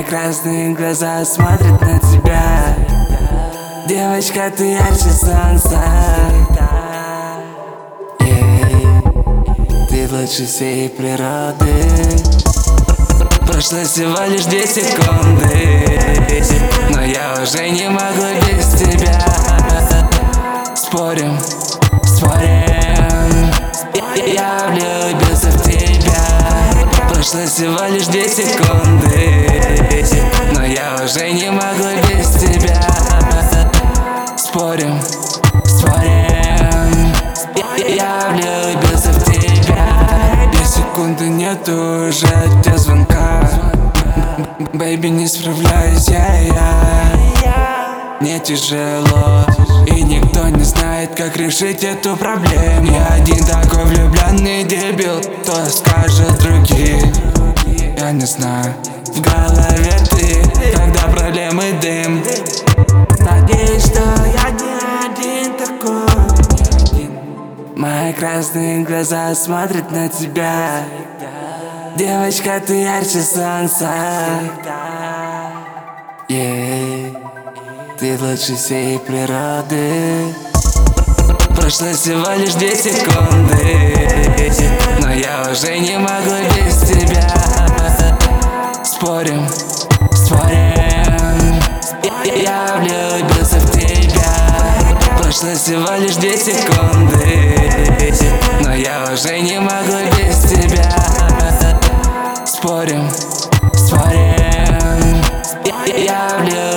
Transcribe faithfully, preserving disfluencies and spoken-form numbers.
красные глаза смотрят на тебя. Девочка, ты ярче солнца. Yeah. Ты лучше всей природы. Прошло всего лишь две секунды, но я уже не могу без тебя. Спорим, спорим, я влюбился в тебя. Прошло всего лишь две секунды, но я уже не могу без тебя. Спорим, спорим, я влюбился в тебя. Две секунды нету уже от тебя звонка. Бэйби, не справляюсь я, я. Мне тяжело, и никто не знает, как решить эту проблему. Я один такой влюбленный дебил, кто скажет другие. Я не знаю, в голове ты, когда проблемы дым. Надеюсь, что я не один такой. Мои красные глаза смотрят на тебя. Девочка, ты ярче солнца. Yeah. Ты лучше всей природы. Прошло всего лишь две секунды, но я уже не могу без тебя. Спорим, спорим, я влюбился в тебя. Прошло всего лишь две секунды, но я уже не могу без тебя. Спорим, спорим, я влюбился.